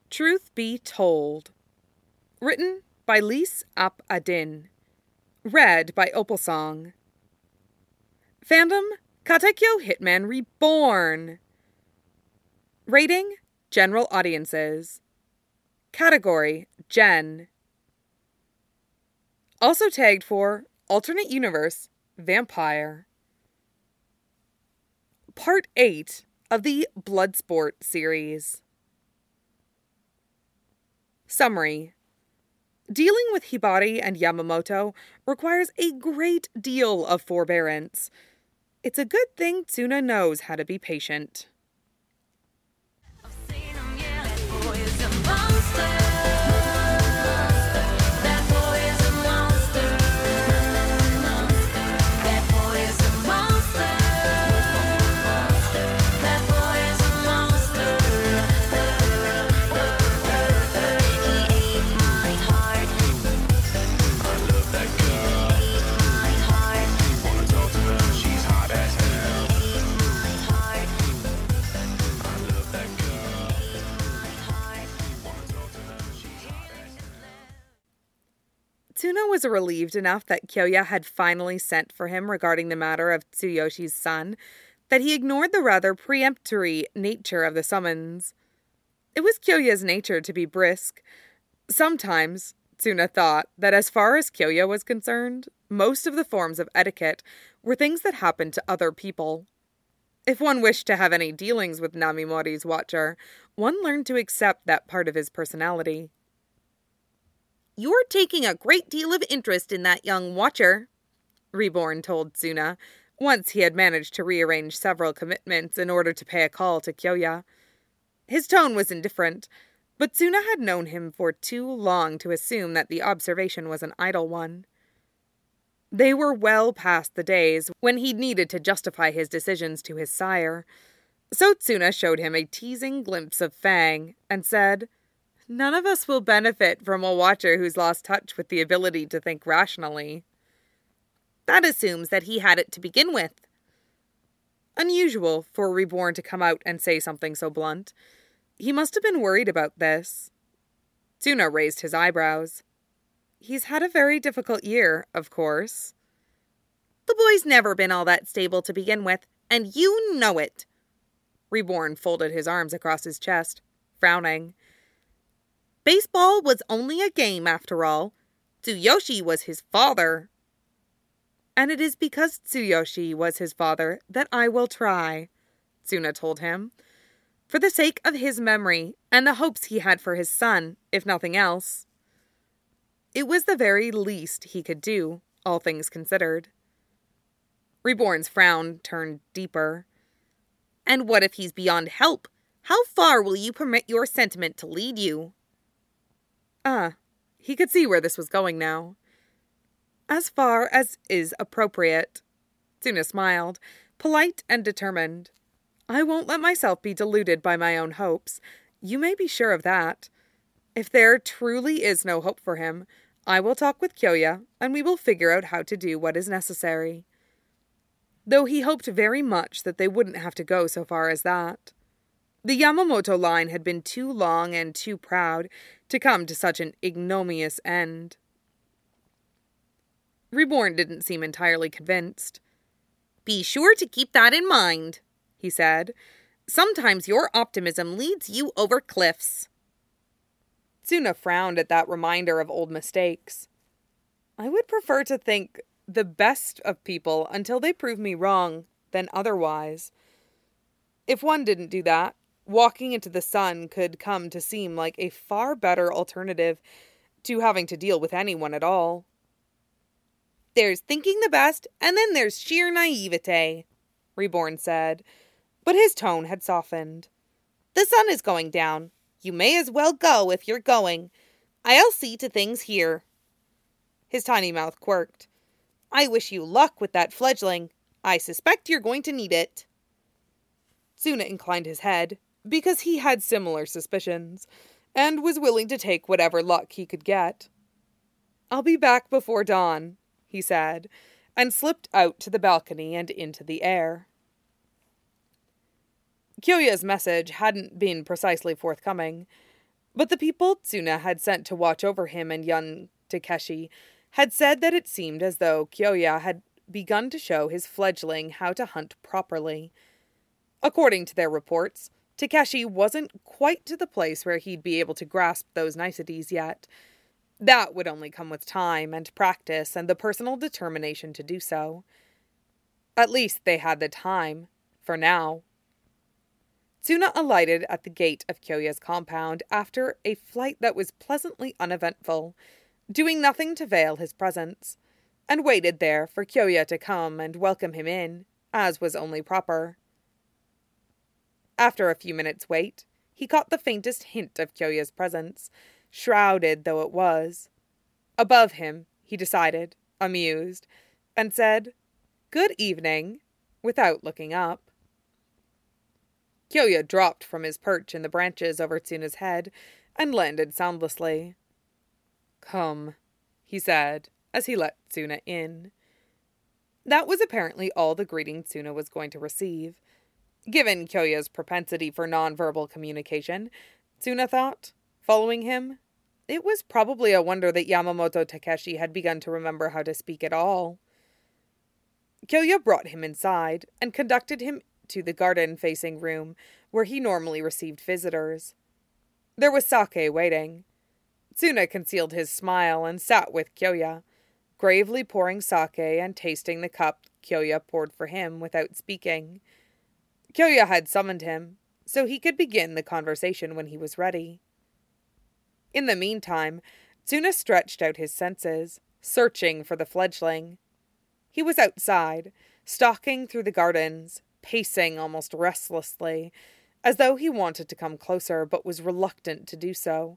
Truth Be Told. Written by Lise Ap Adin. Read by Opalsong. Fandom, Katekyo Hitman Reborn. Rating, General Audiences. Category, Gen. Also tagged for Alternate Universe, Vampire. Part 8 of the Bloodsport series. Summary. Dealing with Hibari and Yamamoto requires a great deal of forbearance. It's a good thing Tsuna knows how to be patient. Tsuna was relieved enough that Kyoya had finally sent for him regarding the matter of Tsuyoshi's son that he ignored the rather peremptory nature of the summons. It was Kyoya's nature to be brisk. Sometimes, Tsuna thought that as far as Kyoya was concerned, most of the forms of etiquette were things that happened to other people. If one wished to have any dealings with Namimori's watcher, one learned to accept that part of his personality. "You're taking a great deal of interest in that young watcher," Reborn told Tsuna, once he had managed to rearrange several commitments in order to pay a call to Kyoya. His tone was indifferent, but Tsuna had known him for too long to assume that the observation was an idle one. They were well past the days when he'd needed to justify his decisions to his sire, so Tsuna showed him a teasing glimpse of Fang and said, "None of us will benefit from a watcher who's lost touch with the ability to think rationally." "That assumes that he had it to begin with." Unusual for Reborn to come out and say something so blunt. He must have been worried about this. Tsuna raised his eyebrows. "He's had a very difficult year, of course." "The boy's never been all that stable to begin with, and you know it." Reborn folded his arms across his chest, frowning. "Baseball was only a game, after all. Tsuyoshi was his father." "And it is because Tsuyoshi was his father that I will try," Tsuna told him. For the sake of his memory and the hopes he had for his son, if nothing else. It was the very least he could do, all things considered. Reborn's frown turned deeper. "And what if he's beyond help? How far will you permit your sentiment to lead you?" He could see where this was going now. "As far as is appropriate." Tsuna smiled, polite and determined. "I won't let myself be deluded by my own hopes. You may be sure of that. If there truly is no hope for him, I will talk with Kyoya, and we will figure out how to do what is necessary." Though he hoped very much that they wouldn't have to go so far as that. The Yamamoto line had been too long and too proud to come to such an ignominious end. Reborn didn't seem entirely convinced. "Be sure to keep that in mind," he said. "Sometimes your optimism leads you over cliffs." Tsuna frowned at that reminder of old mistakes. "I would prefer to think the best of people until they prove me wrong than otherwise. If one didn't do that, walking into the sun could come to seem like a far better alternative to having to deal with anyone at all." "There's thinking the best, and then there's sheer naivete," Reborn said, but his tone had softened. "The sun is going down. You may as well go if you're going. I'll see to things here." His tiny mouth quirked. "I wish you luck with that fledgling. I suspect you're going to need it." Tsuna inclined his head, because he had similar suspicions, and was willing to take whatever luck he could get. "I'll be back before dawn," he said, and slipped out to the balcony and into the air. Kyoya's message hadn't been precisely forthcoming. But the people Tsuna had sent to watch over him and young Takeshi had said that it seemed as though Kyoya had begun to show his fledgling how to hunt properly. According to their reports, Takeshi wasn't quite to the place where he'd be able to grasp those niceties yet. That would only come with time and practice and the personal determination to do so. At least they had the time, for now. Tsuna alighted at the gate of Kyoya's compound after a flight that was pleasantly uneventful, doing nothing to veil his presence, and waited there for Kyoya to come and welcome him in, as was only proper. After a few minutes' wait, he caught the faintest hint of Kyoya's presence, shrouded though it was. Above him, he decided, amused, and said, "Good evening," without looking up. Kyoya dropped from his perch in the branches over Tsuna's head and landed soundlessly. "Come," he said, as he let Tsuna in. That was apparently all the greeting Tsuna was going to receive. Given Kyoya's propensity for nonverbal communication, Tsuna thought, following him, it was probably a wonder that Yamamoto Takeshi had begun to remember how to speak at all. Kyoya brought him inside and conducted him to the garden-facing room where he normally received visitors. There was sake waiting. Tsuna concealed his smile and sat with Kyoya, gravely pouring sake and tasting the cup Kyoya poured for him without speaking. Kyoya had summoned him, so he could begin the conversation when he was ready. In the meantime, Tsuna stretched out his senses, searching for the fledgling. He was outside, stalking through the gardens, pacing almost restlessly, as though he wanted to come closer but was reluctant to do so.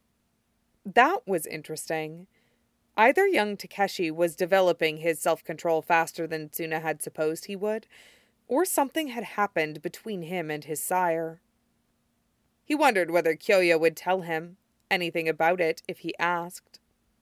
That was interesting. Either young Takeshi was developing his self-control faster than Tsuna had supposed he would, or something had happened between him and his sire. He wondered whether Kyoya would tell him anything about it if he asked.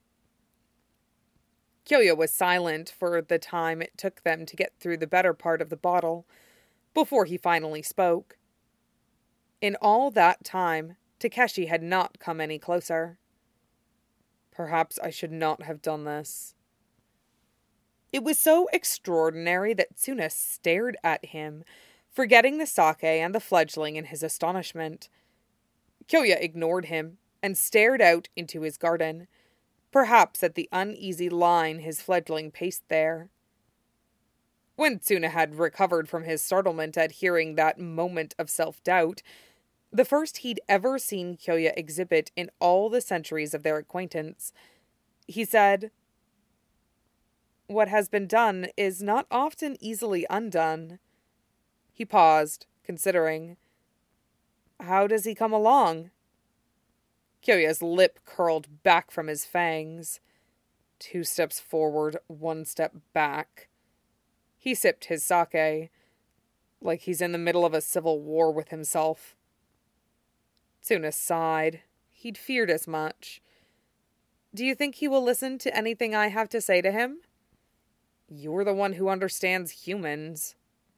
Kyoya was silent for the time it took them to get through the better part of the bottle, before he finally spoke. In all that time, Takeshi had not come any closer. "Perhaps I should not have done this." It was so extraordinary that Tsuna stared at him, forgetting the sake and the fledgling in his astonishment. Kyoya ignored him and stared out into his garden, perhaps at the uneasy line his fledgling paced there. When Tsuna had recovered from his startlement at hearing that moment of self-doubt, the first he'd ever seen Kyoya exhibit in all the centuries of their acquaintance, he said, "What has been done is not often easily undone." He paused, considering. "How does he come along?" Kyoya's lip curled back from his fangs. 2 steps forward, 1 step back. He sipped his sake, like he's in the middle of a civil war with himself. Tsuna sighed. He'd feared as much. "Do you think he will listen to anything I have to say to him?" "You're the one who understands humans."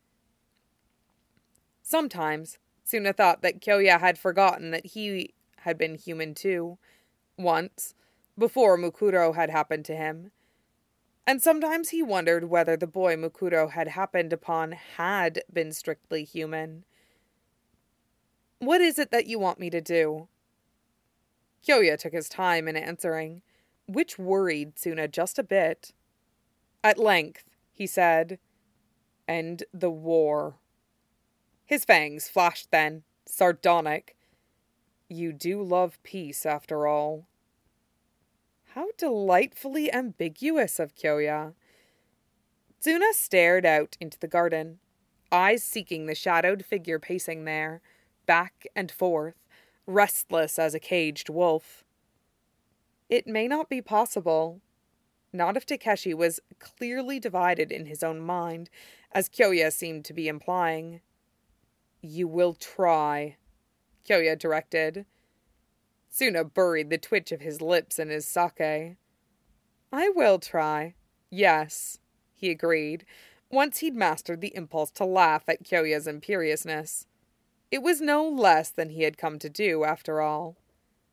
Sometimes, Tsuna thought that Kyoya had forgotten that he had been human too, once, before Mukuro had happened to him. And sometimes he wondered whether the boy Mukuro had happened upon had been strictly human. "What is it that you want me to do?" Kyoya took his time in answering, which worried Tsuna just a bit. At length, he said, "End the war." His fangs flashed then, sardonic. "You do love peace, after all." How delightfully ambiguous of Kyoya. Tsuna stared out into the garden, eyes seeking the shadowed figure pacing there, back and forth, restless as a caged wolf. It may not be possible. Not if Takeshi was clearly divided in his own mind, as Kyoya seemed to be implying. "You will try," Kyoya directed. Tsuna buried the twitch of his lips in his sake. "I will try. Yes," he agreed, once he'd mastered the impulse to laugh at Kyoya's imperiousness. It was no less than he had come to do, after all.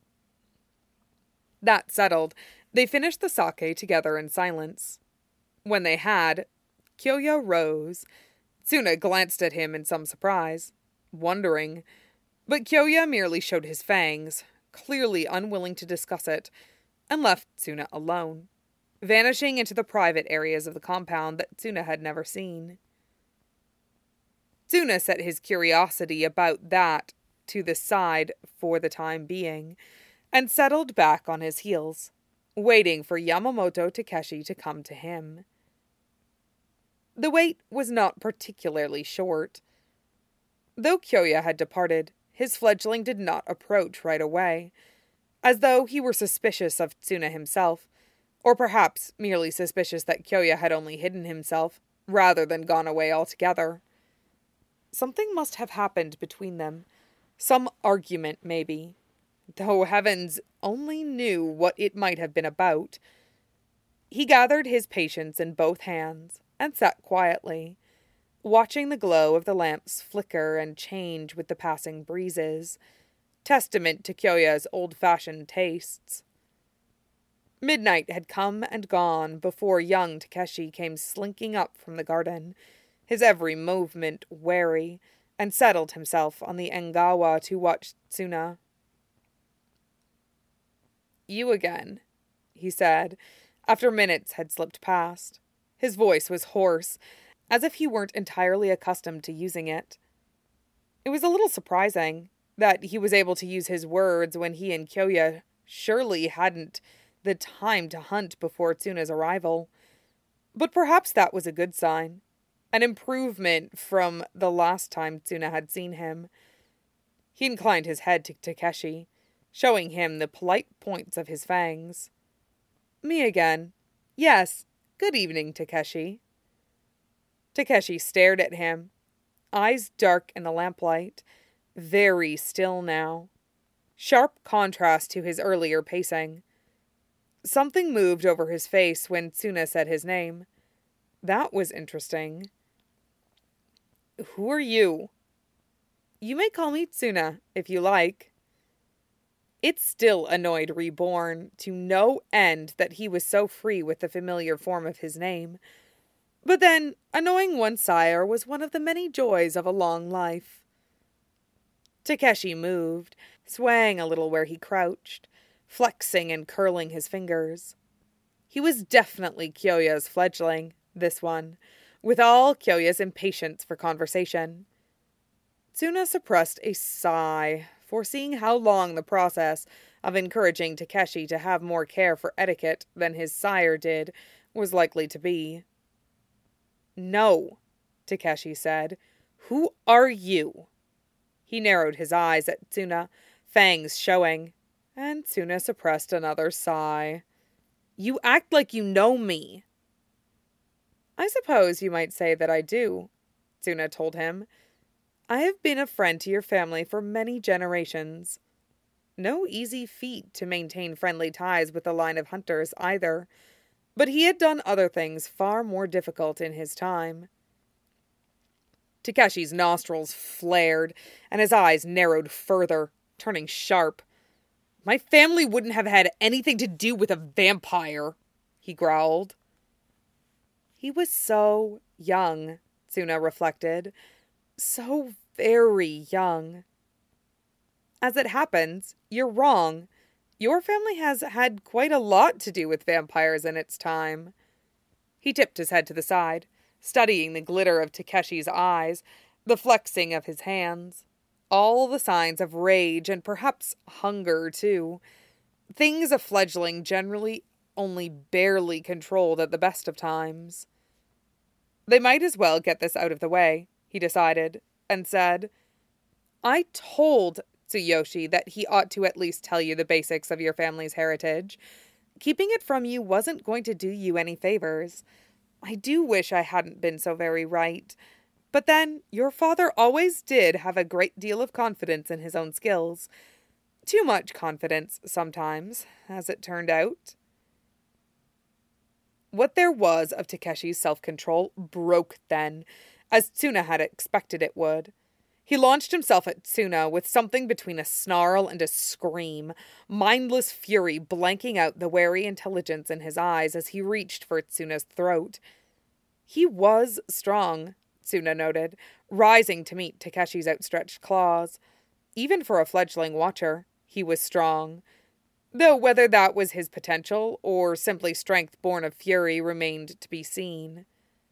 That settled, they finished the sake together in silence. When they had, Kyoya rose. Tsuna glanced at him in some surprise, wondering, but Kyoya merely showed his fangs, clearly unwilling to discuss it, and left Tsuna alone, vanishing into the private areas of the compound that Tsuna had never seen. Tsuna set his curiosity about that to the side for the time being, and settled back on his heels, waiting for Yamamoto Takeshi to come to him. The wait was not particularly short. Though Kyoya had departed, his fledgling did not approach right away, as though he were suspicious of Tsuna himself, or perhaps merely suspicious that Kyoya had only hidden himself, rather than gone away altogether. Something must have happened between them, some argument maybe, though heavens only knew what it might have been about. He gathered his patience in both hands, and sat quietly, watching the glow of the lamps flicker and change with the passing breezes, testament to Kyoya's old-fashioned tastes. Midnight had come and gone before young Takeshi came slinking up from the garden, his every movement wary, and settled himself on the engawa to watch Tsuna. "You again," he said, after minutes had slipped past. His voice was hoarse, as if he weren't entirely accustomed to using it. It was a little surprising that he was able to use his words when he and Kyoya surely hadn't the time to hunt before Tsuna's arrival. But perhaps that was a good sign, an improvement from the last time Tsuna had seen him. He inclined his head to Takeshi, showing him the polite points of his fangs. "Me again. Yes. Good evening, Takeshi." Takeshi stared at him, eyes dark in the lamplight, very still now. Sharp contrast to his earlier pacing. Something moved over his face when Tsuna said his name. That was interesting. "Who are you?" "You may call me Tsuna, if you like." It still annoyed Reborn to no end that he was so free with the familiar form of his name. But then, annoying one's sire was one of the many joys of a long life. Takeshi moved, swaying a little where he crouched, flexing and curling his fingers. He was definitely Kyoya's fledgling, this one, with all Kyoya's impatience for conversation. Tsuna suppressed a sigh, foreseeing how long the process of encouraging Takeshi to have more care for etiquette than his sire did was likely to be. "No," Takeshi said. "Who are you?" He narrowed his eyes at Tsuna, fangs showing, and Tsuna suppressed another sigh. "You act like you know me." "I suppose you might say that I do," Tsuna told him. "I have been a friend to your family for many generations. No easy feat to maintain friendly ties with a line of hunters, either, but he had done other things far more difficult in his time." Takeshi's nostrils flared, and his eyes narrowed further, turning sharp. "My family wouldn't have had anything to do with a vampire," he growled. He was so young, Tsuna reflected. So very young. "As it happens, you're wrong. Your family has had quite a lot to do with vampires in its time." He tipped his head to the side, studying the glitter of Takeshi's eyes, the flexing of his hands. All the signs of rage and perhaps hunger, too. Things a fledgling generally only barely controlled at the best of times. They might as well get this out of the way, he decided, and said, "I told Tsuyoshi that he ought to at least tell you the basics of your family's heritage. Keeping it from you wasn't going to do you any favors. I do wish I hadn't been so very right. But then, your father always did have a great deal of confidence in his own skills. Too much confidence, sometimes, as it turned out." What there was of Takeshi's self-control broke then, as Tsuna had expected it would. He launched himself at Tsuna with something between a snarl and a scream, mindless fury blanking out the wary intelligence in his eyes as he reached for Tsuna's throat. He was strong, Tsuna noted, rising to meet Takeshi's outstretched claws. Even for a fledgling watcher, he was strong. Though whether that was his potential or simply strength born of fury remained to be seen.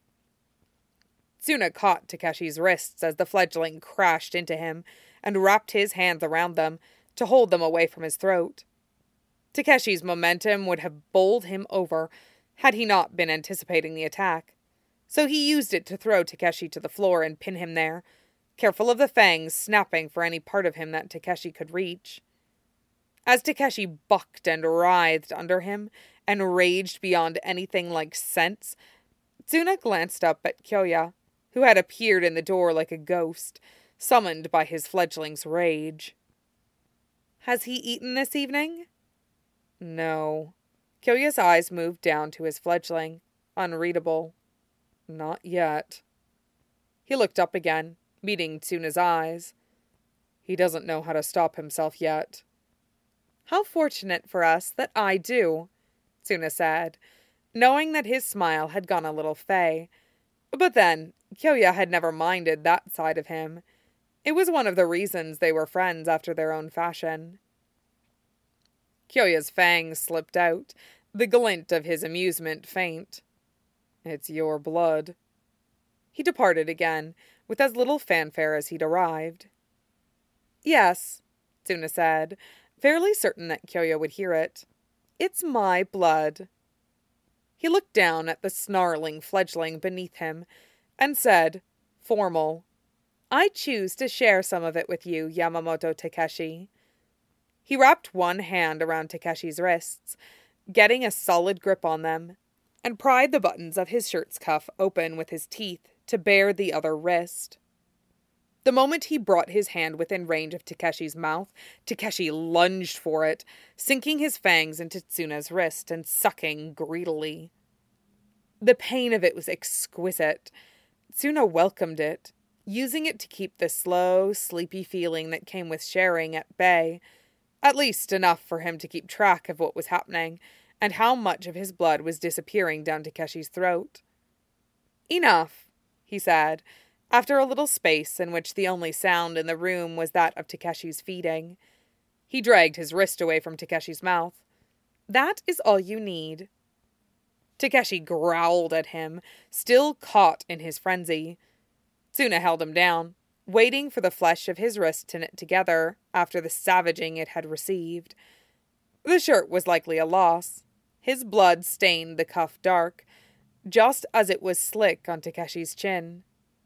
Tsuna caught Takeshi's wrists as the fledgling crashed into him and wrapped his hands around them to hold them away from his throat. Takeshi's momentum would have bowled him over had he not been anticipating the attack, so he used it to throw Takeshi to the floor and pin him there, careful of the fangs snapping for any part of him that Takeshi could reach. As Takeshi bucked and writhed under him and raged beyond anything like sense, Tsuna glanced up at Kyoya, who had appeared in the door like a ghost, summoned by his fledgling's rage. "Has he eaten this evening?" "No." Kyoya's eyes moved down to his fledgling, unreadable. "Not yet." He looked up again, meeting Tsuna's eyes. "He doesn't know how to stop himself yet." "How fortunate for us that I do," Tsuna said, knowing that his smile had gone a little fey. But then, Kyoya had never minded that side of him. It was one of the reasons they were friends after their own fashion. Kyoya's fangs slipped out, the glint of his amusement faint. "It's your blood." He departed again, with as little fanfare as he'd arrived. "Yes," Tsuna said, fairly certain that Kyoya would hear it. "It's my blood." He looked down at the snarling fledgling beneath him and said, formal, "I choose to share some of it with you, Yamamoto Takeshi." He wrapped one hand around Takeshi's wrists, getting a solid grip on them, and pried the buttons of his shirt's cuff open with his teeth to bare the other wrist. The moment he brought his hand within range of Takeshi's mouth, Takeshi lunged for it, sinking his fangs into Tsuna's wrist and sucking greedily. The pain of it was exquisite. Tsuna welcomed it, using it to keep the slow, sleepy feeling that came with sharing at bay, at least enough for him to keep track of what was happening and how much of his blood was disappearing down Takeshi's throat. "Enough," he said, after a little space in which the only sound in the room was that of Takeshi's feeding. He dragged his wrist away from Takeshi's mouth. "That is all you need." Takeshi growled at him, still caught in his frenzy. Tsuna held him down, waiting for the flesh of his wrist to knit together after the savaging it had received. The shirt was likely a loss. His blood stained the cuff dark, just as it was slick on Takeshi's chin.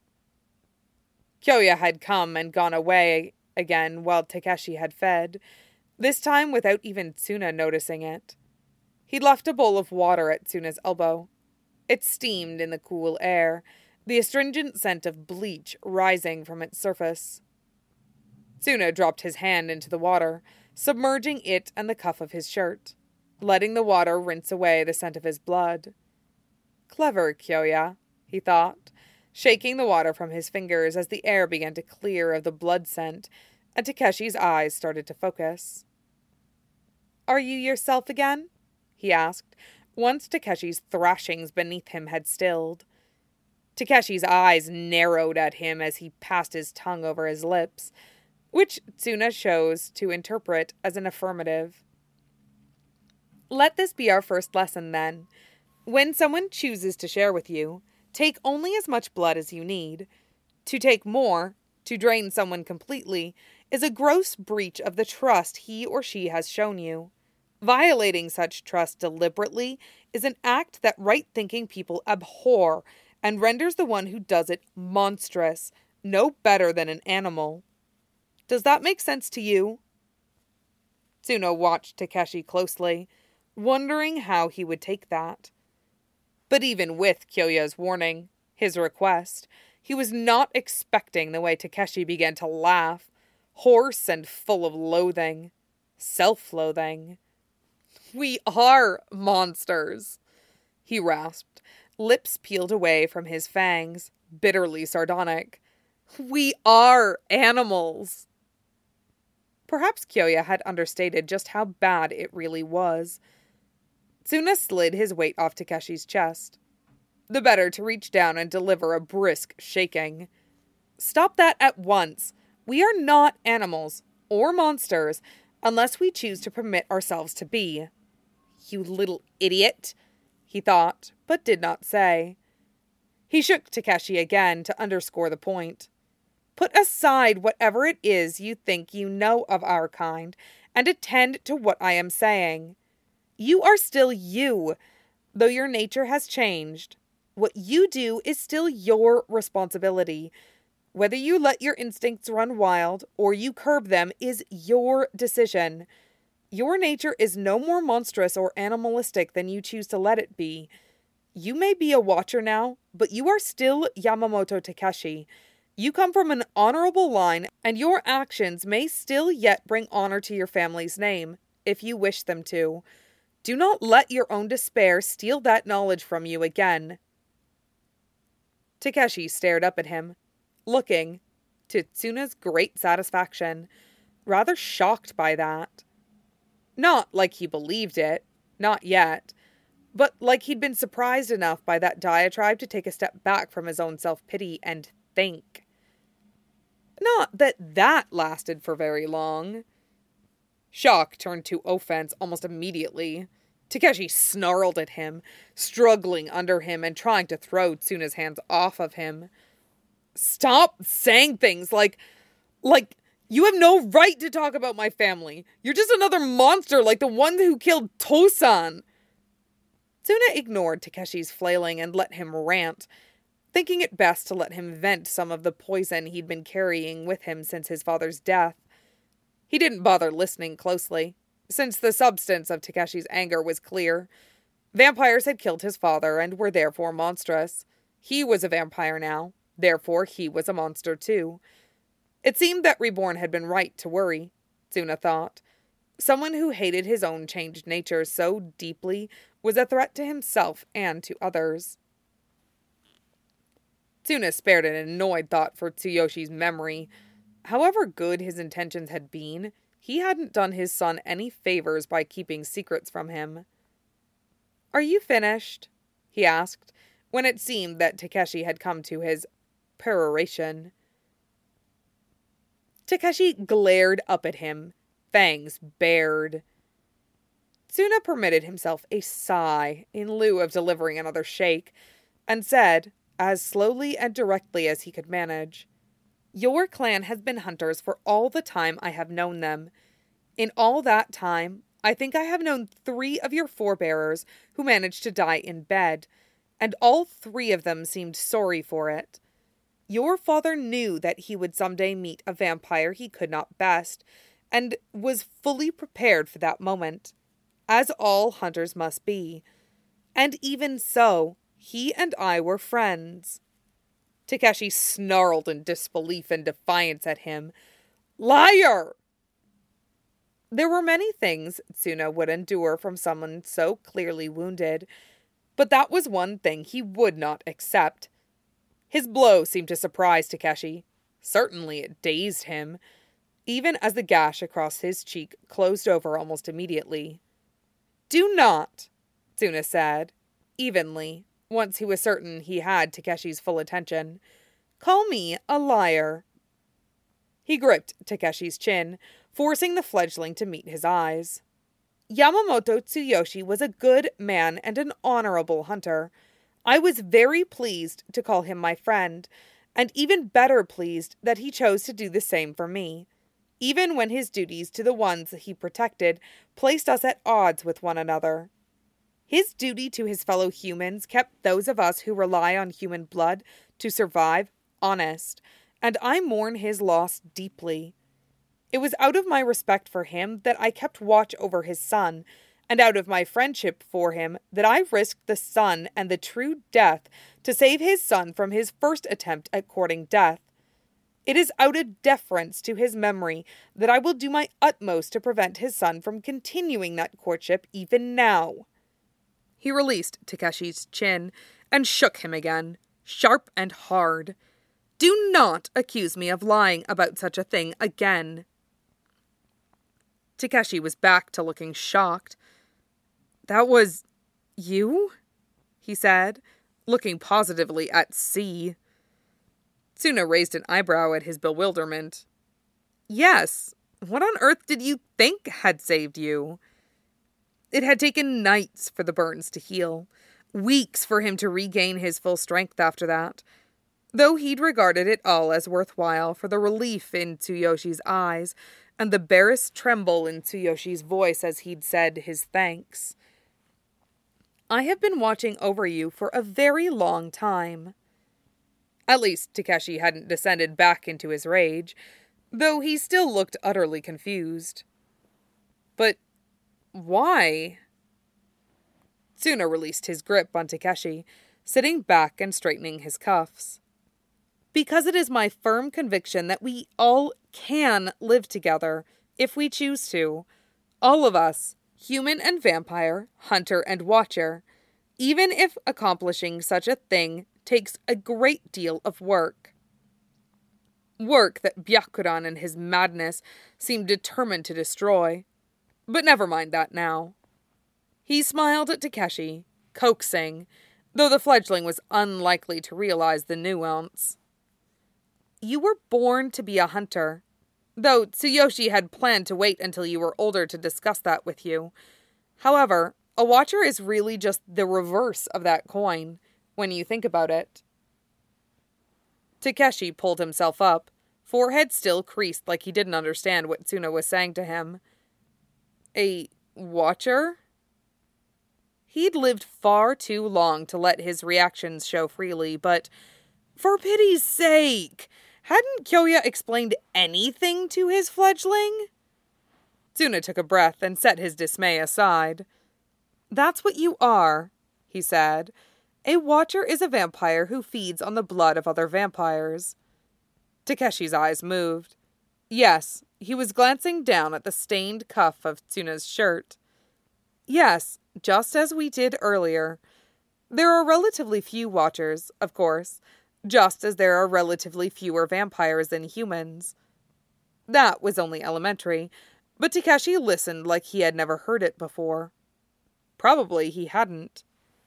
Kyoya had come and gone away again while Takeshi had fed, this time without even Tsuna noticing it. He left a bowl of water at Tsuna's elbow. It steamed in the cool air, the astringent scent of bleach rising from its surface. Tsuna dropped his hand into the water, submerging it and the cuff of his shirt, letting the water rinse away the scent of his blood. Clever, Kyoya, he thought, shaking the water from his fingers as the air began to clear of the blood scent, and Takeshi's eyes started to focus. "Are you yourself again?" he asked, once Takeshi's thrashings beneath him had stilled. Takeshi's eyes narrowed at him as he passed his tongue over his lips, which Tsuna chose to interpret as an affirmative. "Let this be our first lesson, then. When someone chooses to share with you, take only as much blood as you need. To take more, to drain someone completely, is a gross breach of the trust he or she has shown you. Violating such trust deliberately is an act that right-thinking people abhor and renders the one who does it monstrous, no better than an animal. Does that make sense to you?" Tsuna watched Takeshi closely, wondering how he would take that. But even with Kyoya's warning, his request, he was not expecting the way Takeshi began to laugh, hoarse and full of loathing. Self-loathing. "We are monsters," he rasped, lips peeled away from his fangs, bitterly sardonic. We are animals. Perhaps Kyoya had understated just how bad it really was. Tsuna slid his weight off Takeshi's chest, the better to reach down and deliver a brisk shaking. Stop that at once. We are not animals or monsters unless we choose to permit ourselves to be. You little idiot, he thought, but did not say. He shook Takeshi again to underscore the point. Put aside whatever it is you think you know of our kind and attend to what I am saying. You are still you, though your nature has changed. What you do is still your responsibility. Whether you let your instincts run wild or you curb them is your decision. Your nature is no more monstrous or animalistic than you choose to let it be. You may be a watcher now, but you are still Yamamoto Takeshi. You come from an honorable line, and your actions may still yet bring honor to your family's name, if you wish them to. Do not let your own despair steal that knowledge from you again. Takeshi stared up at him, looking, to Tsuna's great satisfaction, rather shocked by that. Not like he believed it, not yet, but like he'd been surprised enough by that diatribe to take a step back from his own self-pity and think. Not that that lasted for very long. Shock turned to offense almost immediately. Takeshi snarled at him, struggling under him and trying to throw Tsuna's hands off of him. Stop saying things like, you have no right to talk about my family. You're just another monster like the one who killed Tosan. Tsuna ignored Takeshi's flailing and let him rant, thinking it best to let him vent some of the poison he'd been carrying with him since his father's death. He didn't bother listening closely, since the substance of Takeshi's anger was clear. Vampires had killed his father and were therefore monstrous. He was a vampire now, therefore he was a monster too. It seemed that Reborn had been right to worry, Tsuna thought. Someone who hated his own changed nature so deeply was a threat to himself and to others. Tsuna spared an annoyed thought for Tsuyoshi's memory. However good his intentions had been, he hadn't done his son any favors by keeping secrets from him. Are you finished? He asked, when it seemed that Takeshi had come to his peroration. Takeshi glared up at him, fangs bared. Tsuna permitted himself a sigh in lieu of delivering another shake, and said, as slowly and directly as he could manage, Your clan has been hunters for all the time I have known them. In all that time, I think I have known 3 of your forebearers who managed to die in bed, and all 3 of them seemed sorry for it. Your father knew that he would someday meet a vampire he could not best, and was fully prepared for that moment, as all hunters must be. And even so, he and I were friends. Takeshi snarled in disbelief and defiance at him. Liar! There were many things Tsuna would endure from someone so clearly wounded, but that was one thing he would not accept. His blow seemed to surprise Takeshi. Certainly it dazed him, even as the gash across his cheek closed over almost immediately. Do not, Tsuna said, evenly, once he was certain he had Takeshi's full attention. Call me a liar. He gripped Takeshi's chin, forcing the fledgling to meet his eyes. Yamamoto Tsuyoshi was a good man and an honorable hunter. I was very pleased to call him my friend, and even better pleased that he chose to do the same for me, even when his duties to the ones he protected placed us at odds with one another. His duty to his fellow humans kept those of us who rely on human blood to survive honest, and I mourn his loss deeply. It was out of my respect for him that I kept watch over his son, and out of my friendship for him that I risked the son and the true death to save his son from his first attempt at courting death. It is out of deference to his memory that I will do my utmost to prevent his son from continuing that courtship even now. He released Takeshi's chin and shook him again, sharp and hard. Do not accuse me of lying about such a thing again. Takeshi was back to looking shocked. That was you? He said, looking positively at sea. Tsuna raised an eyebrow at his bewilderment. Yes, what on earth did you think had saved you? It had taken nights for the burns to heal, weeks for him to regain his full strength after that, though he'd regarded it all as worthwhile for the relief in Tsuyoshi's eyes and the barest tremble in Tsuyoshi's voice as he'd said his thanks. I have been watching over you for a very long time. At least Takeshi hadn't descended back into his rage, though he still looked utterly confused. But why? Tsuna released his grip on Takeshi, sitting back and straightening his cuffs. Because it is my firm conviction that we all can live together, if we choose to. All of us, human and vampire, hunter and watcher, even if accomplishing such a thing takes a great deal of work. Work that Byakuran in his madness seemed determined to destroy. But never mind that now. He smiled at Takeshi, coaxing, though the fledgling was unlikely to realize the nuance. You were born to be a hunter, though Tsuyoshi had planned to wait until you were older to discuss that with you. However, a watcher is really just the reverse of that coin, when you think about it. Takeshi pulled himself up, forehead still creased like he didn't understand what Tsuna was saying to him. A watcher? He'd lived far too long to let his reactions show freely, but for pity's sake, hadn't Kyoya explained anything to his fledgling? Tsuna took a breath and set his dismay aside. That's what you are, he said. A watcher is a vampire who feeds on the blood of other vampires. Takeshi's eyes moved. Yes, he was glancing down at the stained cuff of Tsuna's shirt. Yes, just as we did earlier. There are relatively few watchers, of course, just as there are relatively fewer vampires than humans. That was only elementary, but Takeshi listened like he had never heard it before. Probably he hadn't.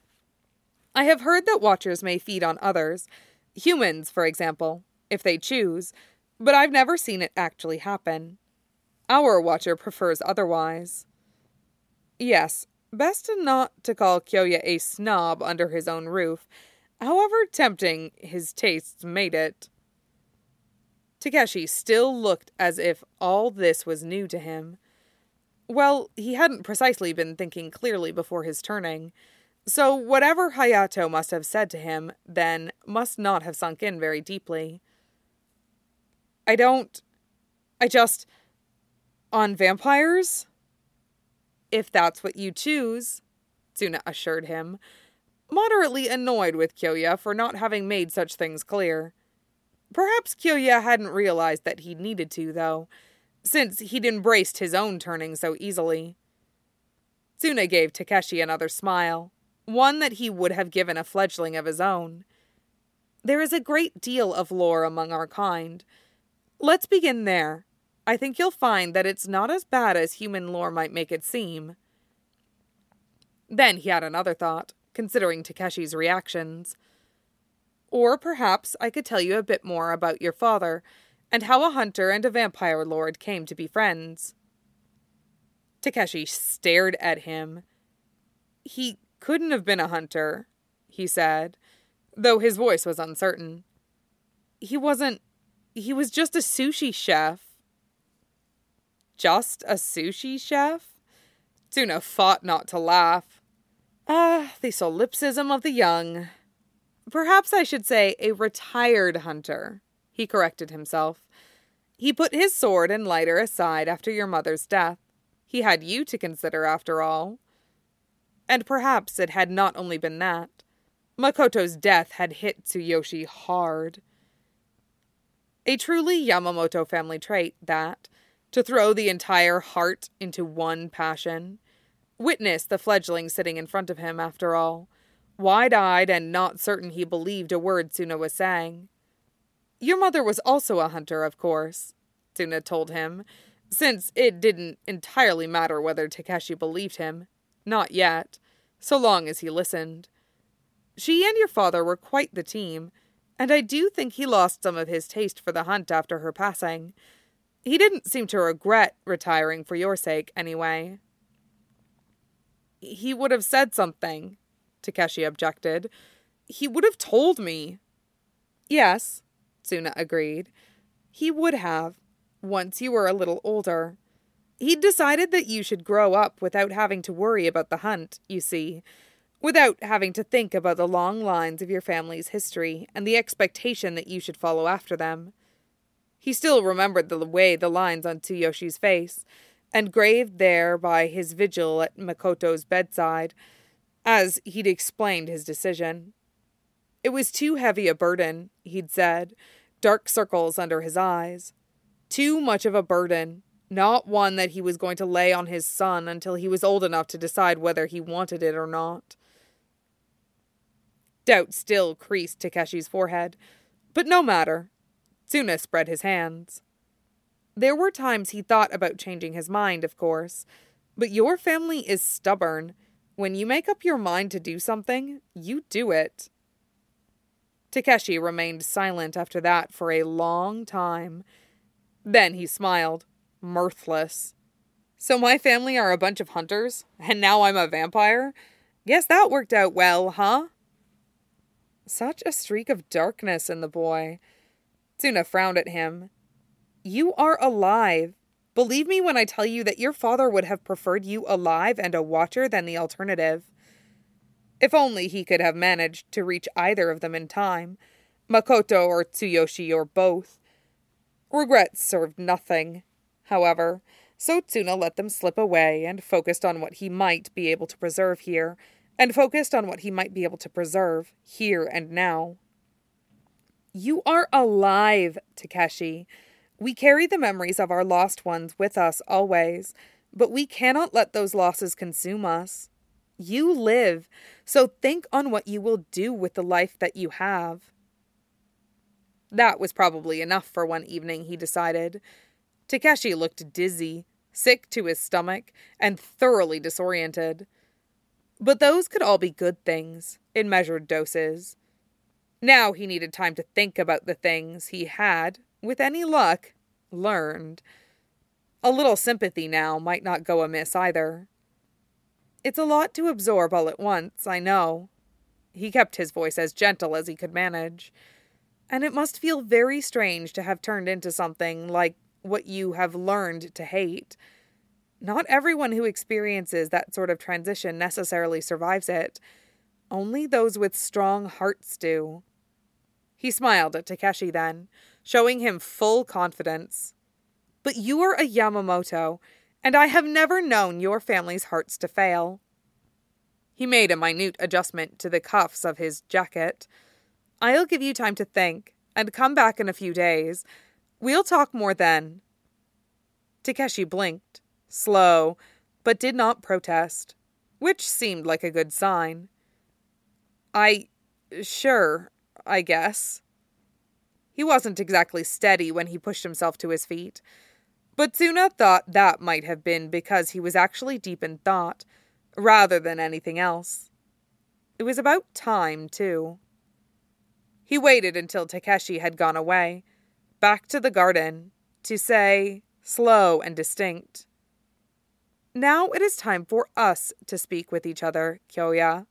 I have heard that watchers may feed on others, humans, for example, if they choose, but I've never seen it actually happen. Our watcher prefers otherwise. Yes, best not to call Kyoya a snob under his own roof, however tempting his tastes made it. Takeshi still looked as if all this was new to him. Well, he hadn't precisely been thinking clearly before his turning, so whatever Hayato must have said to him then must not have sunk in very deeply. On vampires? If that's what you choose, Tsuna assured him, moderately annoyed with Kyoya for not having made such things clear. Perhaps Kyoya hadn't realized that he needed to, though, since he'd embraced his own turning so easily. Tsuna gave Takeshi another smile, one that he would have given a fledgling of his own. There is a great deal of lore among our kind. Let's begin there. I think you'll find that it's not as bad as human lore might make it seem. Then he had another thought, considering Takeshi's reactions. Or perhaps I could tell you a bit more about your father, and how a hunter and a vampire lord came to be friends. Takeshi stared at him. He couldn't have been a hunter, he said, though his voice was uncertain. He was just a sushi chef. Just a sushi chef? Tsuna fought not to laugh. The solipsism of the young. Perhaps I should say a retired hunter, he corrected himself. He put his sword and lighter aside after your mother's death. He had you to consider, after all. And perhaps it had not only been that. Makoto's death had hit Tsuyoshi hard. A truly Yamamoto family trait, that, to throw the entire heart into one passion. Witness the fledgling sitting in front of him, after all, wide-eyed and not certain he believed a word Tsuna was saying. Your mother was also a hunter, of course, Tsuna told him, since it didn't entirely matter whether Takeshi believed him. Not yet, so long as he listened. She and your father were quite the team, and I do think he lost some of his taste for the hunt after her passing. He didn't seem to regret retiring for your sake, anyway. He would have said something, Takeshi objected. He would have told me. Yes, Tsuna agreed. He would have, once you were a little older. He'd decided that you should grow up without having to worry about the hunt, you see, without having to think about the long lines of your family's history and the expectation that you should follow after them. He still remembered the way the lines on Tsuyoshi's face, engraved there by his vigil at Makoto's bedside, as he'd explained his decision. It was too heavy a burden, he'd said, dark circles under his eyes. Too much of a burden, not one that he was going to lay on his son until he was old enough to decide whether he wanted it or not. Doubt still creased Takeshi's forehead, but no matter. Tsuna spread his hands. There were times he thought about changing his mind, of course, but your family is stubborn. When you make up your mind to do something, you do it. Takeshi remained silent after that for a long time. Then he smiled, mirthless. So my family are a bunch of hunters, and now I'm a vampire? Guess that worked out well, huh? Such a streak of darkness in the boy. Tsuna frowned at him. You are alive. Believe me when I tell you that your father would have preferred you alive and a watcher than the alternative. If only he could have managed to reach either of them in time, Makoto or Tsuyoshi or both. Regrets served nothing, however, so Tsuna let them slip away and focused on what he might be able to preserve here, and focused on what he might be able to preserve here and now. You are alive, Takeshi. We carry the memories of our lost ones with us always, but we cannot let those losses consume us. You live, so think on what you will do with the life that you have. That was probably enough for one evening, he decided. Takeshi looked dizzy, sick to his stomach, and thoroughly disoriented. But those could all be good things, in measured doses. Now he needed time to think about the things he had, with any luck, learned. A little sympathy now might not go amiss either. It's a lot to absorb all at once, I know. He kept his voice as gentle as he could manage. And it must feel very strange to have turned into something like what you have learned to hate. Not everyone who experiences that sort of transition necessarily survives it. Only those with strong hearts do. He smiled at Takeshi then, showing him full confidence. But you are a Yamamoto, and I have never known your family's hearts to fail. He made a minute adjustment to the cuffs of his jacket. I'll give you time to think, and come back in a few days. We'll talk more then. Takeshi blinked, slow, but did not protest, which seemed like a good sign. Sure, I guess. He wasn't exactly steady when he pushed himself to his feet, but Tsuna thought that might have been because he was actually deep in thought, rather than anything else. It was about time, too. He waited until Takeshi had gone away, back to the garden, to say, slow and distinct, "Now it is time for us to speak with each other, Kyoya."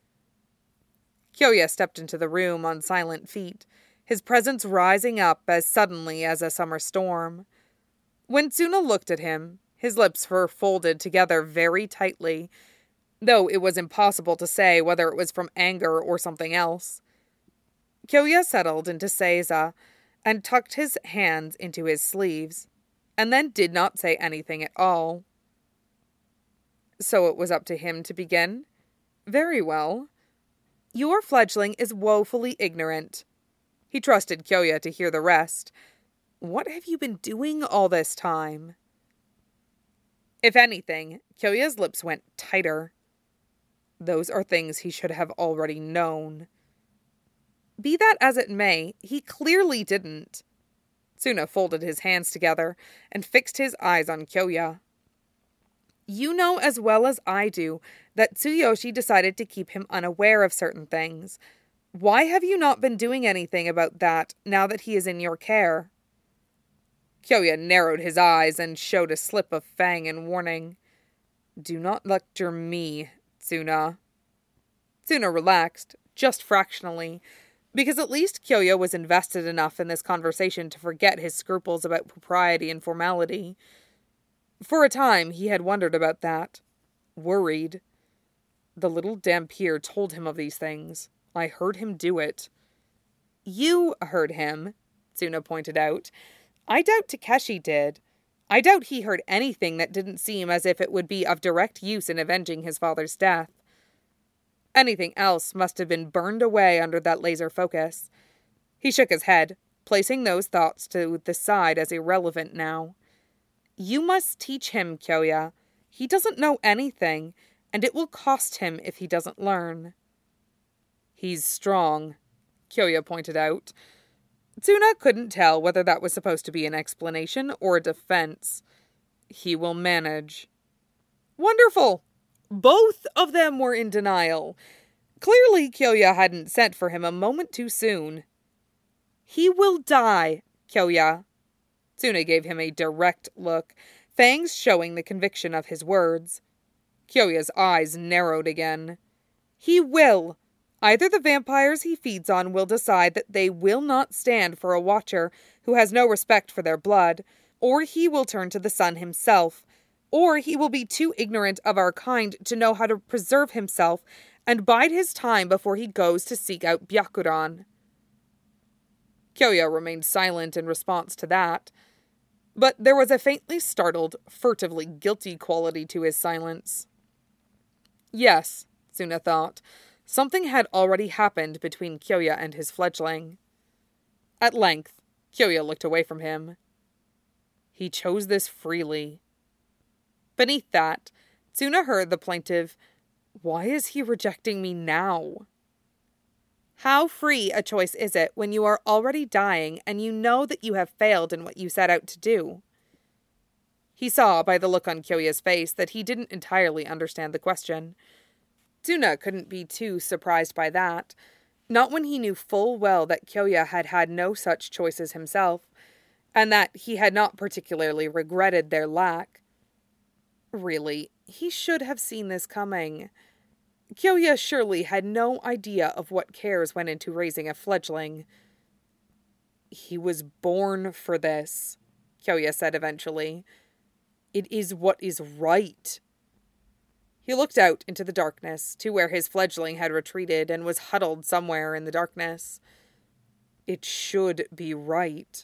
Kyoya stepped into the room on silent feet, his presence rising up as suddenly as a summer storm. When Tsuna looked at him, his lips were folded together very tightly, though it was impossible to say whether it was from anger or something else. Kyoya settled into Seiza and tucked his hands into his sleeves, and then did not say anything at all. So it was up to him to begin? Very well. Your fledgling is woefully ignorant. He trusted Kyoya to hear the rest. What have you been doing all this time? If anything, Kyoya's lips went tighter. Those are things he should have already known. Be that as it may, he clearly didn't. Tsuna folded his hands together and fixed his eyes on Kyoya. You know as well as I do that Tsuyoshi decided to keep him unaware of certain things. Why have you not been doing anything about that now that he is in your care? Kyoya narrowed his eyes and showed a slip of fang in warning. Do not lecture me, Tsuna. Tsuna relaxed, just fractionally, because at least Kyoya was invested enough in this conversation to forget his scruples about propriety and formality. For a time, he had wondered about that. Worried. The little Dhampir told him of these things. I heard him do it. You heard him, Tsuna pointed out. I doubt Takeshi did. I doubt he heard anything that didn't seem as if it would be of direct use in avenging his father's death. Anything else must have been burned away under that laser focus. He shook his head, placing those thoughts to the side as irrelevant now. You must teach him, Kyoya. He doesn't know anything, and it will cost him if he doesn't learn. He's strong, Kyoya pointed out. Tsuna couldn't tell whether that was supposed to be an explanation or a defense. He will manage. Wonderful! Both of them were in denial. Clearly, Kyoya hadn't sent for him a moment too soon. He will die, Kyoya. Tsuna gave him a direct look, fangs showing the conviction of his words. Kyoya's eyes narrowed again. He will. Either the vampires he feeds on will decide that they will not stand for a watcher who has no respect for their blood, or he will turn to the sun himself, or he will be too ignorant of our kind to know how to preserve himself and bide his time before he goes to seek out Byakuran. Kyoya remained silent in response to that, but there was a faintly startled, furtively guilty quality to his silence. Yes, Tsuna thought, something had already happened between Kyoya and his fledgling. At length, Kyoya looked away from him. He chose this freely. Beneath that, Tsuna heard the plaintive, "Why is he rejecting me now?" How free a choice is it when you are already dying and you know that you have failed in what you set out to do? He saw by the look on Kyoya's face that he didn't entirely understand the question. Tsuna couldn't be too surprised by that, not when he knew full well that Kyoya had had no such choices himself, and that he had not particularly regretted their lack. Really, he should have seen this coming. Kyoya surely had no idea of what cares went into raising a fledgling. He was born for this, Kyoya said eventually. It is what is right. He looked out into the darkness to where his fledgling had retreated and was huddled somewhere in the darkness. It should be right.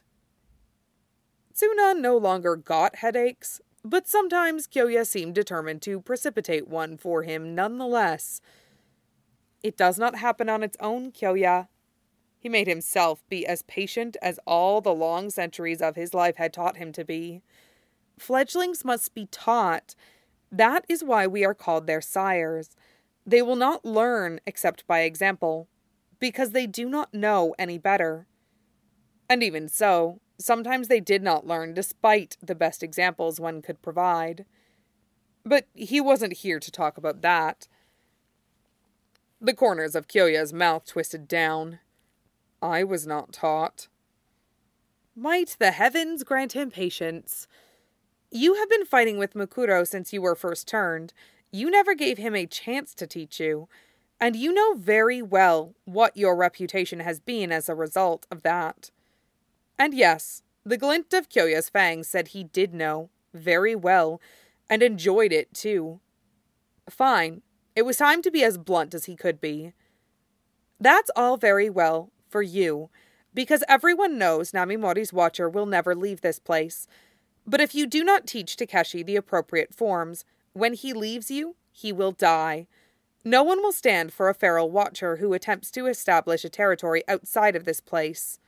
Tsuna no longer got headaches, but sometimes Kyoya seemed determined to precipitate one for him nonetheless. It does not happen on its own, Kyoya. He made himself be as patient as all the long centuries of his life had taught him to be. Fledglings must be taught. That is why we are called their sires. They will not learn except by example, because they do not know any better. And even so, sometimes they did not learn despite the best examples one could provide. But he wasn't here to talk about that. The corners of Kyoya's mouth twisted down. I was not taught. Might the heavens grant him patience. You have been fighting with Mukuro since you were first turned. You never gave him a chance to teach you, and you know very well what your reputation has been as a result of that. And yes, the glint of Kyoya's fangs said he did know, very well, and enjoyed it too. Fine, it was time to be as blunt as he could be. That's all very well, for you, because everyone knows Namimori's watcher will never leave this place. But if you do not teach Takeshi the appropriate forms, when he leaves you, he will die. No one will stand for a feral watcher who attempts to establish a territory outside of this place.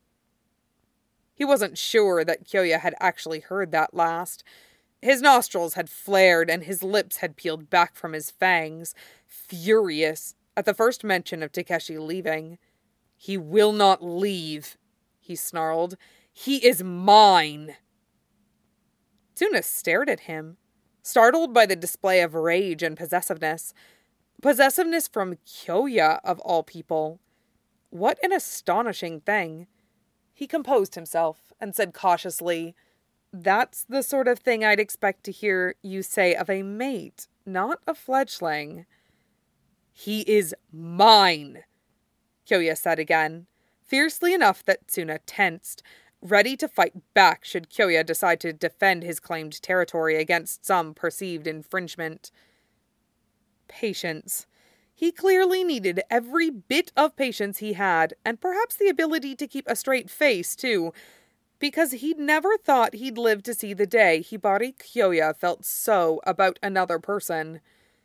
He wasn't sure that Kyoya had actually heard that last. His nostrils had flared and his lips had peeled back from his fangs, furious at the first mention of Takeshi leaving. "He will not leave," he snarled. "He is mine." Tsuna stared at him, startled by the display of rage and possessiveness. Possessiveness from Kyoya, of all people. What an astonishing thing. He composed himself and said cautiously, "That's the sort of thing I'd expect to hear you say of a mate, not a fledgling." "He is mine," Kyoya said again, fiercely enough that Tsuna tensed, ready to fight back should Kyoya decide to defend his claimed territory against some perceived infringement. Patience. He clearly needed every bit of patience he had, and perhaps the ability to keep a straight face, too, because he'd never thought he'd live to see the day Hibari Kyoya felt so about another person.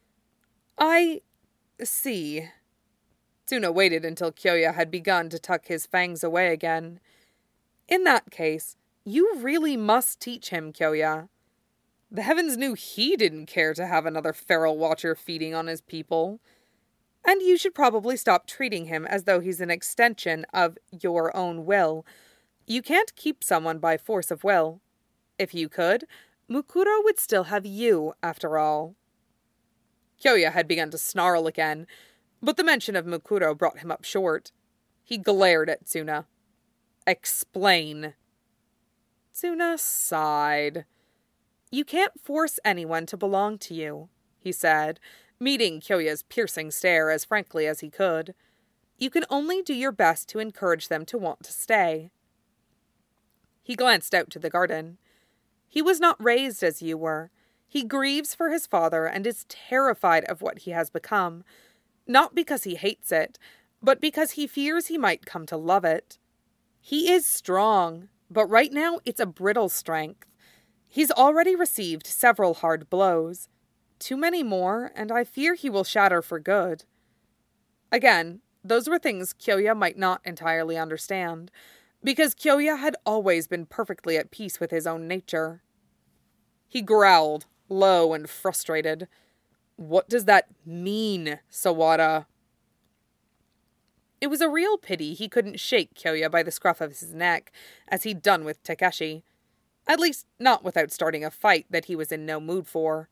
"I see." Tsuna waited until Kyoya had begun to tuck his fangs away again. "In that case, you really must teach him, Kyoya. The heavens knew he didn't care to have another feral watcher feeding on his people. And you should probably stop treating him as though he's an extension of your own will. You can't keep someone by force of will. If you could, Mukuro would still have you, after all." Kyoya had begun to snarl again, but the mention of Mukuro brought him up short. He glared at Tsuna. "Explain." Tsuna sighed. "You can't force anyone to belong to you," he said, meeting Kyoya's piercing stare as frankly as he could. "You can only do your best to encourage them to want to stay." He glanced out to the garden. "He was not raised as you were. He grieves for his father and is terrified of what he has become. Not because he hates it, but because he fears he might come to love it. He is strong, but right now it's a brittle strength. He's already received several hard blows. Too many more, and I fear he will shatter for good." Again, those were things Kyoya might not entirely understand, because Kyoya had always been perfectly at peace with his own nature. He growled, low and frustrated. "What does that mean, Sawada?" It was a real pity he couldn't shake Kyoya by the scruff of his neck, as he'd done with Takeshi. At least, not without starting a fight that he was in no mood for.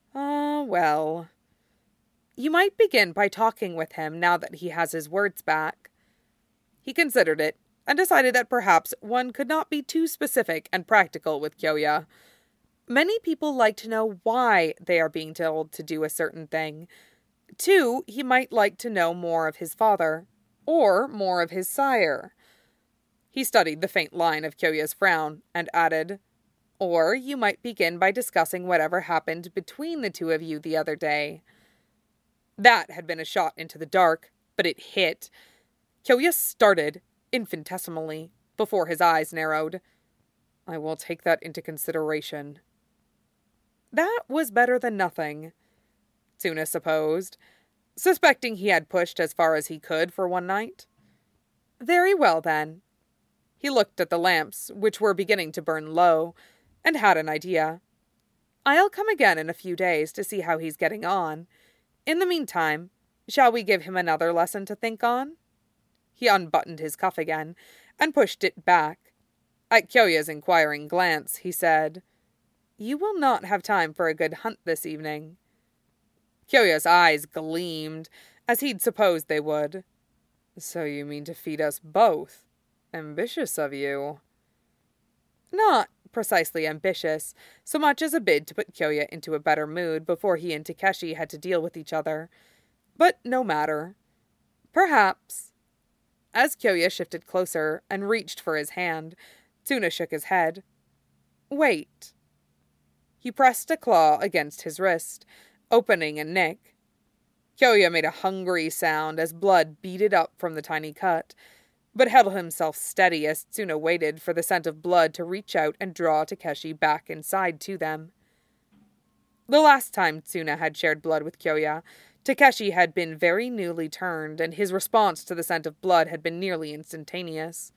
Well. You might begin by talking with him now that he has his words back. He considered it, and decided that perhaps one could not be too specific and practical with Kyoya. Many people like to know why they are being told to do a certain thing. Too, he might like to know more of his father, or more of his sire. He studied the faint line of Kyoya's frown, and added, "Or you might begin by discussing whatever happened between the two of you the other day." That had been a shot into the dark, but it hit. Kyoya started, infinitesimally, before his eyes narrowed. "I will take that into consideration." That was better than nothing, Tsuna supposed, suspecting he had pushed as far as he could for one night. Very well, then. He looked at the lamps, which were beginning to burn low, and had an idea. "I'll come again in a few days to see how he's getting on. In the meantime, shall we give him another lesson to think on?" He unbuttoned his cuff again, and pushed it back. At Kyoya's inquiring glance, he said, "You will not have time for a good hunt this evening." Kyoya's eyes gleamed, as he'd supposed they would. "So you mean to feed us both? Ambitious of you." Not precisely ambitious, so much as a bid to put Kyoya into a better mood before he and Takeshi had to deal with each other. But no matter. Perhaps. As Kyoya shifted closer and reached for his hand, Tsuna shook his head. "Wait." He pressed a claw against his wrist, opening a nick. Kyoya made a hungry sound as blood beaded up from the tiny cut, but held himself steady as Tsuna waited for the scent of blood to reach out and draw Takeshi back inside to them. The last time Tsuna had shared blood with Kyoya, Takeshi had been very newly turned, and his response to the scent of blood had been nearly instantaneous.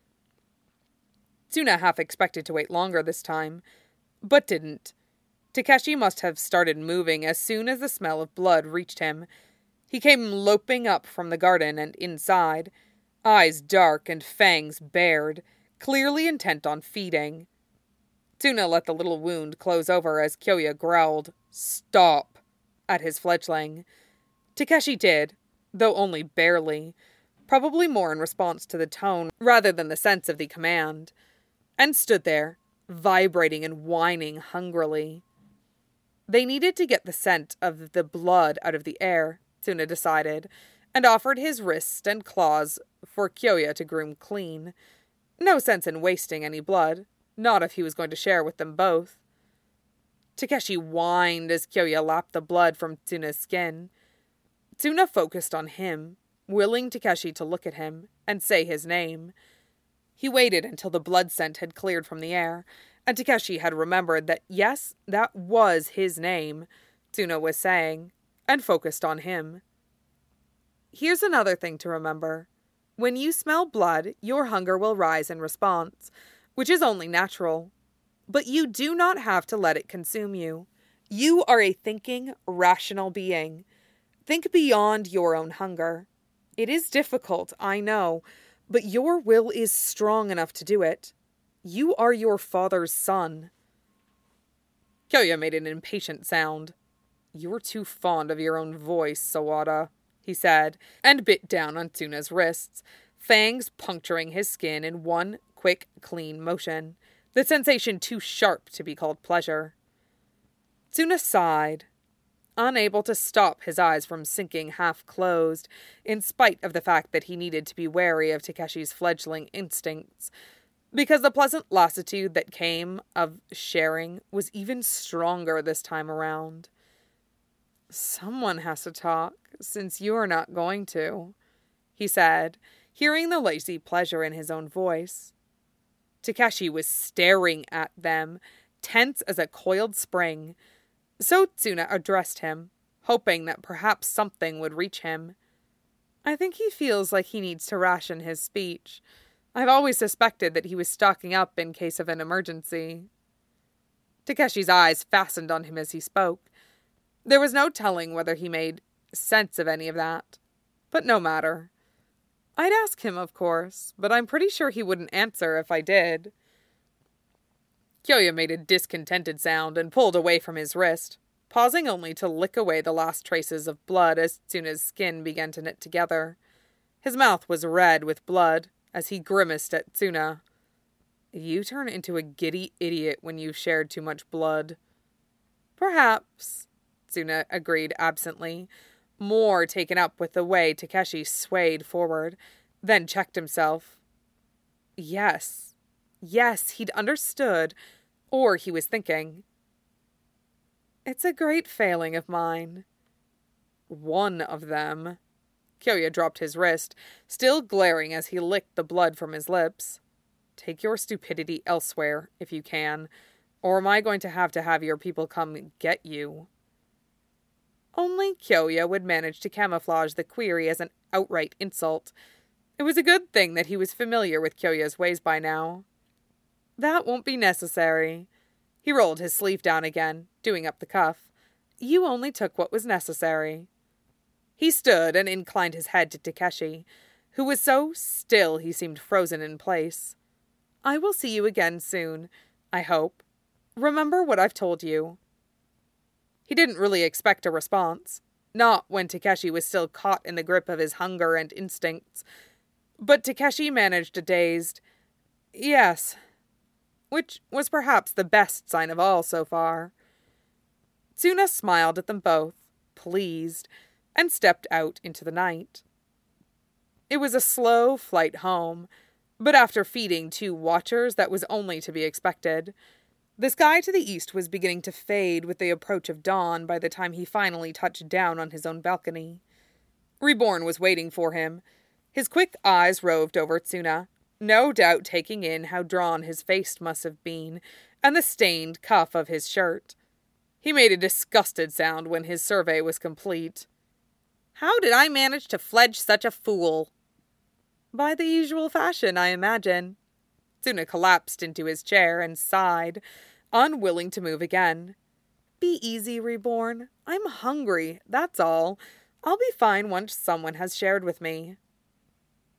Tsuna half expected to wait longer this time, but didn't. Takeshi must have started moving as soon as the smell of blood reached him. He came loping up from the garden and inside. eyes dark and fangs bared, clearly intent on feeding. Tsuna let the little wound close over as Kyoya growled, "Stop!" at his fledgling. Takeshi did, though only barely, probably more in response to the tone rather than the sense of the command, and stood there, vibrating and whining hungrily. They needed to get the scent of the blood out of the air, Tsuna decided, and offered his wrists and claws for Kyoya to groom clean. No sense in wasting any blood, not if he was going to share with them both. Takeshi whined as Kyoya lapped the blood from Tsuna's skin. Tsuna focused on him, willing Takeshi to look at him and say his name. He waited until the blood scent had cleared from the air, and Takeshi had remembered that yes, that was his name, Tsuna was saying, and focused on him. Here's another thing to remember. When you smell blood, your hunger will rise in response, which is only natural. But you do not have to let it consume you. You are a thinking, rational being. Think beyond your own hunger. It is difficult, I know, but your will is strong enough to do it. You are your father's son. Kyoya made an impatient sound. "You're too fond of your own voice, Sawada," he said, and bit down on Tsuna's wrists, fangs puncturing his skin in one quick, clean motion, the sensation too sharp to be called pleasure. Tsuna sighed, unable to stop his eyes from sinking half-closed, in spite of the fact that he needed to be wary of Takeshi's fledgling instincts, because the pleasant lassitude that came of sharing was even stronger this time around. "Someone has to talk, since you're not going to," he said, hearing the lazy pleasure in his own voice. Takeshi was staring at them, tense as a coiled spring, so Tsuna addressed him, hoping that perhaps something would reach him. "I think he feels like he needs to ration his speech. I've always suspected that he was stocking up in case of an emergency." Takeshi's eyes fastened on him as he spoke. There was no telling whether he made sense of any of that, but no matter. I'd ask him, of course, but I'm pretty sure he wouldn't answer if I did. Kyoya made a discontented sound and pulled away from his wrist, pausing only to lick away the last traces of blood as Tsuna's skin began to knit together. His mouth was red with blood as he grimaced at Tsuna. "You turn into a giddy idiot when you've shared too much blood." "Perhaps," Tsuna agreed absently, more taken up with the way Takeshi swayed forward, then checked himself. Yes, he'd understood, or he was thinking. "It's a great failing of mine." "One of them." Kyoya dropped his wrist, still glaring as he licked the blood from his lips. "Take your stupidity elsewhere, if you can, or am I going to have your people come get you?" Only Kyoya would manage to camouflage the query as an outright insult. It was a good thing that he was familiar with Kyoya's ways by now. "That won't be necessary." He rolled his sleeve down again, doing up the cuff. "You only took what was necessary." He stood and inclined his head to Takeshi, who was so still he seemed frozen in place. "I will see you again soon, I hope. Remember what I've told you." He didn't really expect a response, not when Takeshi was still caught in the grip of his hunger and instincts. But Takeshi managed a dazed, "Yes," which was perhaps the best sign of all so far. Tsuna smiled at them both, pleased, and stepped out into the night. It was a slow flight home, but after feeding 2 watchers that was only to be expected. The sky to the east was beginning to fade with the approach of dawn by the time he finally touched down on his own balcony. Reborn was waiting for him. His quick eyes roved over Tsuna, no doubt taking in how drawn his face must have been, and the stained cuff of his shirt. He made a disgusted sound when his survey was complete. "How did I manage to fledge such a fool?" "By the usual fashion, I imagine." Tsuna collapsed into his chair and sighed, unwilling to move again. "Be easy, Reborn. I'm hungry, that's all. I'll be fine once someone has shared with me."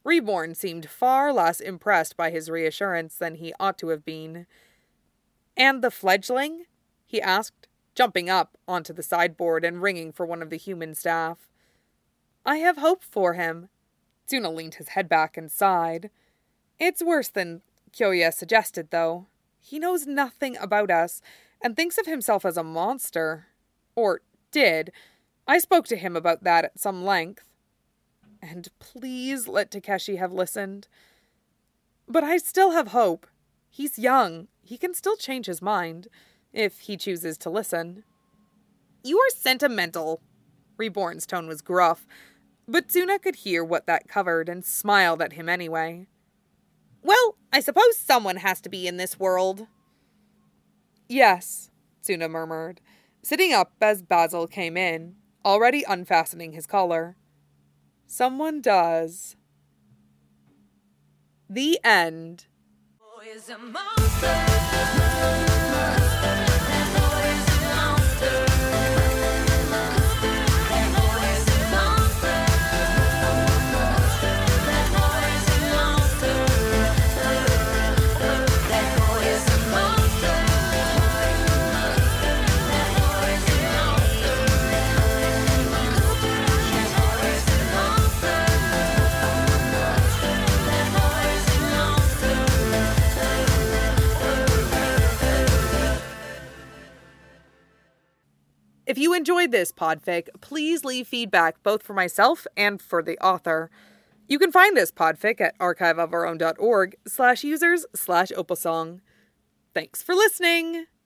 Reborn seemed far less impressed by his reassurance than he ought to have been. "And the fledgling?" he asked, jumping up onto the sideboard and ringing for one of the human staff. "I have hope for him." Tsuna leaned his head back and sighed. "It's worse than Kyoya suggested, though. He knows nothing about us, and thinks of himself as a monster. Or did. I spoke to him about that at some length. And please let Takeshi have listened. But I still have hope. He's young. He can still change his mind, if he chooses to listen." "You are sentimental." Reborn's tone was gruff, but Tsuna could hear what that covered and smiled at him anyway. "Well, I suppose someone has to be in this world." "Yes," Tsuna murmured, sitting up as Basil came in, already unfastening his collar. "Someone does." The end. If you enjoyed this podfic, please leave feedback both for myself and for the author. You can find this podfic at archiveofourown.org/users/opalsong. Thanks for listening!